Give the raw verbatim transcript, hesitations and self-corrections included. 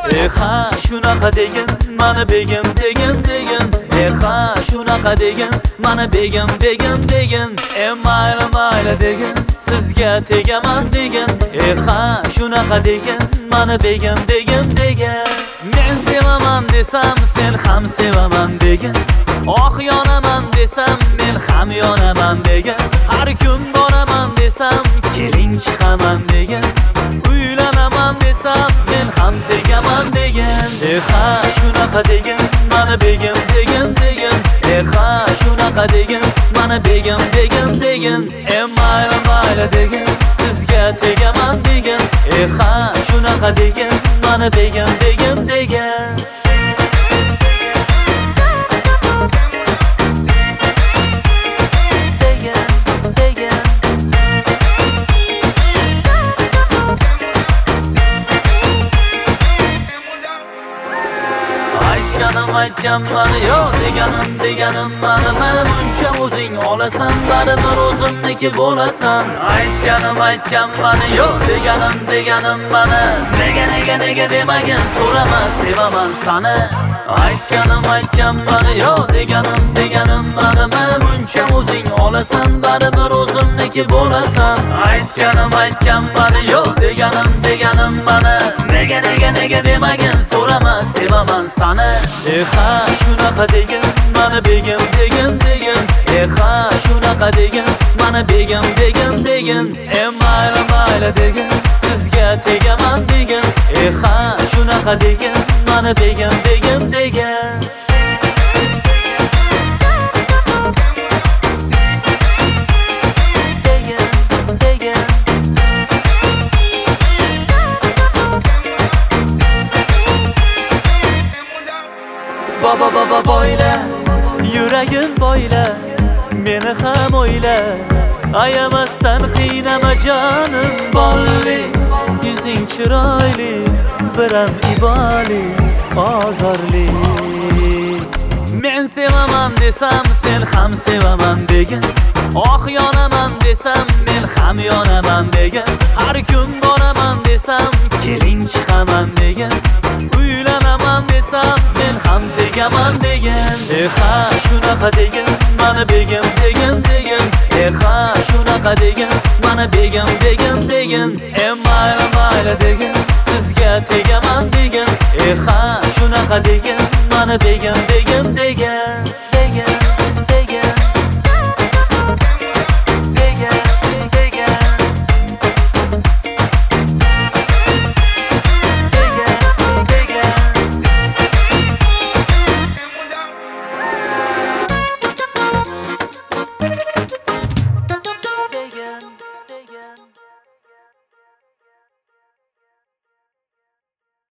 Eh ha shunaqa degin mani begim degin degin. Eh ha shunaqa degin mani begim degin degin. Eh mayli mayli degin sizga tegaman degin. Eh ha shunaqa degin mani begim degin degin. Men sevaman desam sen ham sevaman degin. Oh yonaman desam men ham yonaman degin. Har kun boraman desam keling chiqaman degin. Uylanaman desam men ham tegaman degin. Eh ha shunaqa degin mani begim degin degin. Eh ha shunaqa degin mani begim degin degin. Eh mayli mayli degin sizga tegaman degin. Eh ha shunaqa degin mani begim degin degin. Aytganim aytgan mani yo deganim deganim mani. Men muncha o'zing olasan baribir o'zimniki bo'lasan. Aytganim aytgan mani yo deganim deganim mani. Nega nega nega demagin so'rama sevaman sani. Aytganim aytgan mani yo deganim deganim mani. Men muncha o'zing olasan baribir o'zimniki bo'lasan. Aytganim aytgan mani yo deganim deganim mani. Nega nega nega demagin so'rama sevaman sani. Eh ha shunaqa degin mani begim degin degin. Eh ha shunaqa degin mani begim degin degin. Eh mayli mayli degin sizga tegaman degin. Eh ha shunaqa degin mani begim degin degin. Baba baba boyla yuragim boyla meni ham o'yla. Ayamasdan qiynama jonim bolli. Yuzing chiroyli biram iboli ozorli. Men sevaman desam sen ham sevaman degin. Oh yonaman desam men ham yonaman degin. Har kun boraman desam keling chiqaman degin. Uylanaman desam men ham tegaman degin. Eh ha shunaqa degin mani begim degin degin. Eh ha shunaqa degin mani begim degin degin. Eh mayli mayli degin sizga tegaman degin. Eh ha shunaqa degin mani begim degin degin.